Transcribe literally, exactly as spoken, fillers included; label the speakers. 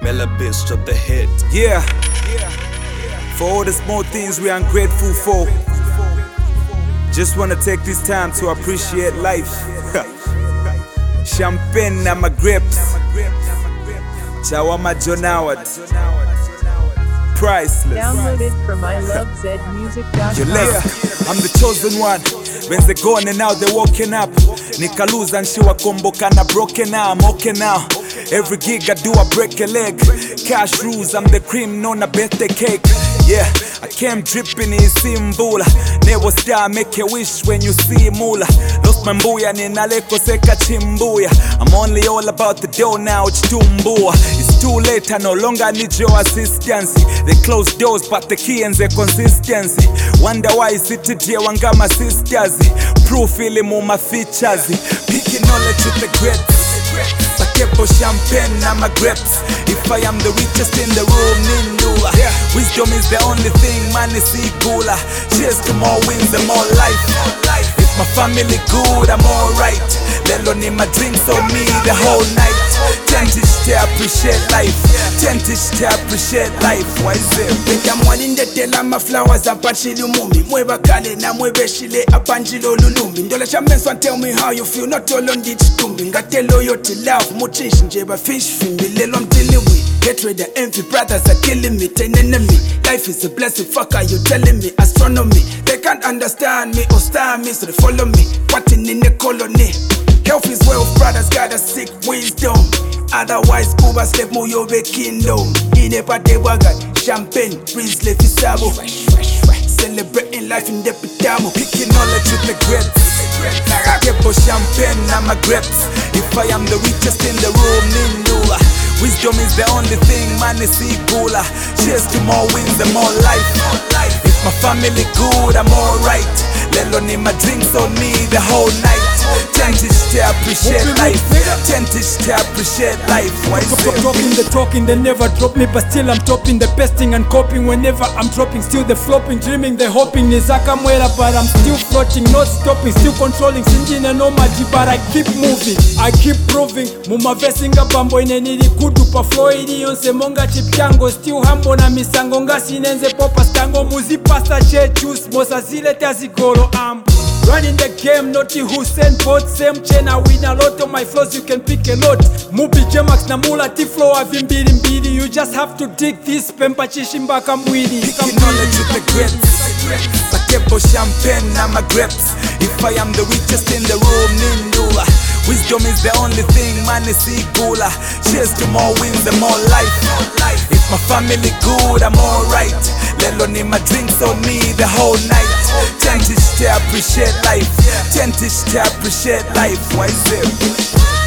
Speaker 1: Melabist of the hit.
Speaker 2: Yeah. For all the small things we are ungrateful for. Just wanna take this time to appreciate life. Champagne na my grapes. Chawama John Howard. Priceless.
Speaker 3: Downloaded from I love zed music dot com.
Speaker 2: Yeah, I'm the chosen one. When they gone and now they walking up. Nikaluza and she wakomboka na broken now. I'm okay now. Every gig I do I break a leg. Cash rules, I'm the cream, no na birthday cake. Yeah, I came dripping in Simbula. Never star, make a wish when you see Mula. Lost my mbuya, ninaleko seka chimbuya. I'm only all about the dough now, it's tumbua. It's too late, I no longer need your assistance. They close doors, but the key and the consistency. Wonder why is it today, wangama sisters. Proof ilim my features. Picking knowledge with the greats. Sakebo champagne na my grapes. If I am the richest in the room, Nindula. Yeah. Wisdom is the only thing, money see gula. Cheers to more wins and more life. If my family good, I'm alright. Lelo ni my drinks on me the whole night. Tentish to appreciate life. Tentish to appreciate life. Why is it?
Speaker 4: Beta mwalinde tela ma flowers apachili umumi. Mweba kale na mwebe shile apanjilo lulumi. Ndola chambenso and tell me how you feel. Not all on ditch tumbi. Ngatelo yo to love. Muchish njeba fish fimbi. Lelo I'm dealing with. Hatred and envy, brothers are killing me. Ten enemy. Life is a blessing. Fuck are you telling me? Astronomy. They can't understand me or stand me, so they follow me. Watching in the colony. Health is wealth, brothers gotta seek wisdom. Otherwise, Cuba slave moyo be kingdom. Inepa de waga, champagne, Riesle Fisabo. Celebrating life in the pitamo.
Speaker 2: Picking knowledge with the grapes. Sakebo champagne na my grapes. If I am the richest in the room, Nindula. Wisdom is the only thing, money see gula. Cheers to more wins and more life. If my family good, I'm alright. Lelo ni my drinks on me the whole night. Tentish to appreciate life. Tentish to appreciate life. Why is it?
Speaker 5: Talking the talking, they never drop me, but still I'm topping the pesting and coping. Whenever I'm dropping, still the flopping, dreaming, the hoping. Nizaka mwela, but I'm still floating, not stopping, still controlling. Sinjine no maji, but I keep moving, I keep proving. Muma vesinga bambo inenili kudu pa flow ili yonse monga chipyango. Still humble na misango nga sinenze popa stango. Muzi pasta che juice, mosa zile tazigoro am. Running the game, not the Hussein Bolt. Same chain, I win a lot of my flows, you can pick a lot. Mubi Jemax na mula tiflo avimbiri mbiri. You just have to dig this pempa chishimbaka mwili.
Speaker 2: Picking knowledge with the grapes. Sakebo champagne na my grapes. If I am the richest in the room, Nindula. Wisdom is the only thing, money see gula. Cheers to more wins and more life. If my family good, I'm alright. Lelo ni my drinks on me the whole night. Tentish to appreciate life. Tentish to appreciate life. Why is it?